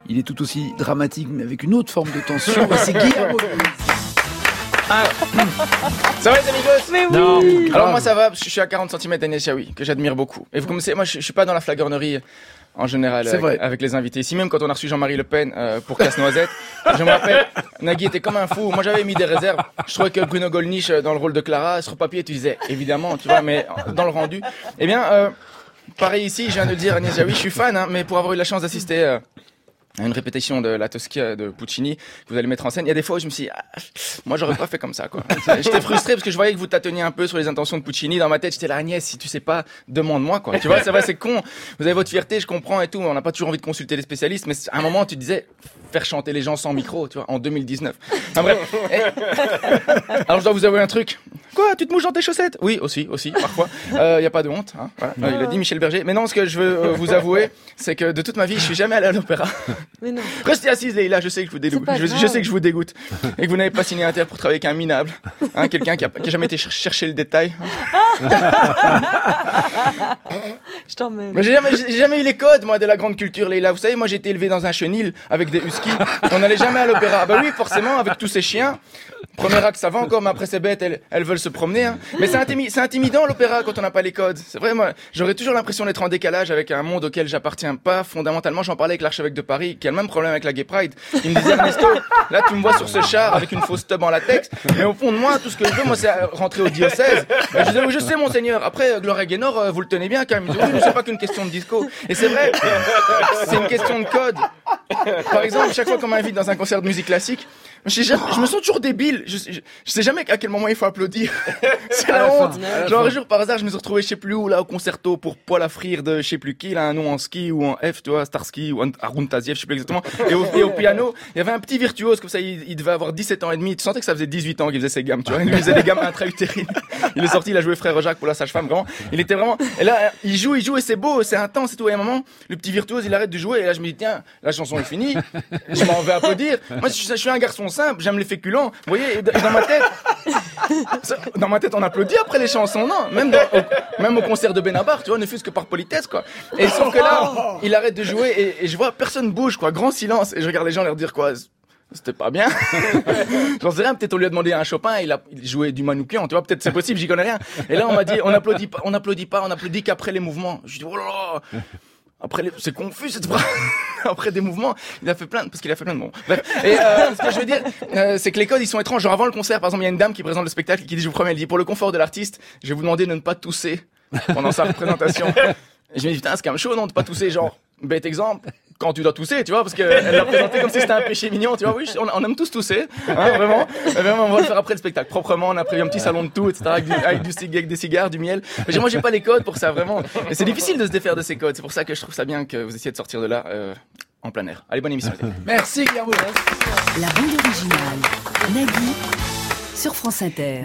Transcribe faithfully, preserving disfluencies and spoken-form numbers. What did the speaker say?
il est tout aussi dramatique, mais avec une autre forme de tension. C'est Guillermo. Ah. Ça va les amigos? Mais oui. Non. Alors moi ça va, parce que je suis à quarante centimètres d'Agnès Jaoui, que j'admire beaucoup. Et vous commencez, moi je, je suis pas dans la flagornerie en général C'est avec, vrai. avec les invités. Ici même quand on a reçu Jean-Marie Le Pen euh, pour Casse-Noisette, je me rappelle, Nagui était comme un fou. Moi j'avais mis des réserves. Je trouvais que Bruno Gollnisch euh, dans le rôle de Clara, sur papier tu disais évidemment, tu vois, mais dans le rendu. Eh bien, euh, pareil ici, je viens de le dire, Agnès Jaoui, je suis fan, hein, mais pour avoir eu la chance d'assister euh, à une répétition de la Tosca de Puccini que vous allez mettre en scène, il y a des fois où je me suis dit, ah, moi j'aurais pas fait comme ça quoi. J'étais frustré parce que je voyais que vous tâtonniez un peu sur les intentions de Puccini. Dans ma tête j'étais là, Agnès, si tu sais pas, demande-moi quoi. Tu vois, c'est vrai, c'est con. Vous avez votre fierté, je comprends et tout. On n'a pas toujours envie de consulter les spécialistes, mais à un moment tu disais faire chanter les gens sans micro, tu vois, en deux mille dix-neuf. Enfin bref. Et... Alors je dois vous avouer un truc. Quoi, tu te mouches dans tes chaussettes? Oui, aussi, aussi, parfois. Il euh, y a pas de honte, hein. Voilà. Euh, il a dit Michel Berger. Mais non, ce que je veux euh, vous avouer, c'est que de toute ma vie, je suis jamais allé à l'opéra. Mais non. Restez assise, Leïla, je sais que je vous dégoûte. Je, je sais que je vous dégoûte. Et que vous n'avez pas signé un terre pour travailler avec un minable. Hein, quelqu'un qui a, qui a jamais été cher- chercher le détail. Je t'emmène. Mais j'ai jamais, j'ai jamais eu les codes, moi, de la grande culture, Leïla. Vous savez, moi, j'ai été élevé dans un chenil avec des huskies. On n'allait jamais à l'opéra. Bah oui, forcément, avec tous ces chiens. Premier acte, ça va encore, mais après, c'est bête, elles, elles veulent se promener, hein. Mais c'est intimi- c'est intimidant, l'opéra, quand on n'a pas les codes. C'est vrai, moi, j'aurais toujours l'impression d'être en décalage avec un monde auquel j'appartiens pas. Fondamentalement, j'en parlais avec l'archevêque de Paris, qui a le même problème avec la Gay Pride. Il me disait, Ernesto, là, tu me vois sur ce char avec une fausse tub en latex, mais au fond de moi, tout ce que je veux, moi, c'est rentrer au diocèse. Ben, je disais, oui, je sais, monseigneur. Après, euh, Gloria Gaynor, euh, vous le tenez bien, quand même. Il me dit, oui, mais c'est pas qu'une question de disco. Et c'est vrai, c'est une question de code. Par exemple, chaque fois qu'on m'invite dans un concert de musique classique, je, jamais, je me sens toujours débile. Je, je, je sais jamais à quel moment il faut applaudir. C'est la honte. Genre un jour par hasard, je me suis retrouvé je sais plus où là au concerto pour poil à frire de je sais plus qui, là un nom en ski ou en F, tu vois, Starsky ou Arun Taziev, je sais plus exactement. Et au, et au piano, il y avait un petit virtuose comme ça, il, il devait avoir dix-sept ans et demi. Tu sentais que ça faisait dix-huit ans qu'il faisait ses gammes, tu vois. Il faisait des gammes intra-utérines. Il est sorti, il a joué Frère Jacques pour la sage-femme, vraiment. Il était vraiment. Et là, il joue, il joue et c'est beau, c'est intense et tout. Et à un moment, le petit virtuose, il arrête de jouer et là je me dis tiens, la chanson est finie. Je m'en vais applaudir. Moi, je, je suis un garçon simple, j'aime les féculents. Vous voyez, et dans ma tête, dans ma tête, on applaudit après les chansons, non? Même dans, au, même au concert de Benabar, tu vois, ne fût-ce que par politesse, quoi. Et sauf que là, il arrête de jouer et, et je vois personne bouge, quoi. Grand silence. Et je regarde les gens leur dire quoi? C'était pas bien. J'en sais rien, peut-être on lui a demandé à un Chopin, il a il jouait du Manoukian, tu vois, peut-être c'est possible, j'y connais rien. Et là, on m'a dit, on applaudit pas, on applaudit pas, on applaudit qu'après les mouvements. Je dis, oh là là. Après, les... c'est confus cette phrase. Après des mouvements, il a fait plein, de... parce qu'il a fait plein de mots. Bref. Et euh, ce que je veux dire, euh, c'est que les codes ils sont étranges. Genre avant le concert, par exemple, il y a une dame qui présente le spectacle qui dit, je vous promets, elle dit, pour le confort de l'artiste, je vais vous demander de ne pas tousser pendant sa représentation. Et je me dis, putain, c'est quand même chaud, non, de pas tousser, genre, bête exemple. Quand tu dois tousser, tu vois, parce qu'elle l'a présenté comme si c'était un péché mignon, tu vois, oui, on, on aime tous tousser, hein, vraiment. Et vraiment, on va le faire après le spectacle, proprement, on a prévu un petit salon de tout, et cetera, avec, du, avec, du, avec des cigares, du miel. Mais moi, j'ai pas les codes pour ça, vraiment. Et c'est difficile de se défaire de ces codes, c'est pour ça que je trouve ça bien que vous essayez de sortir de là, euh, en plein air. Allez, bonne émission. Merci, Guillermo. La bande originale, Nagui, sur France Inter.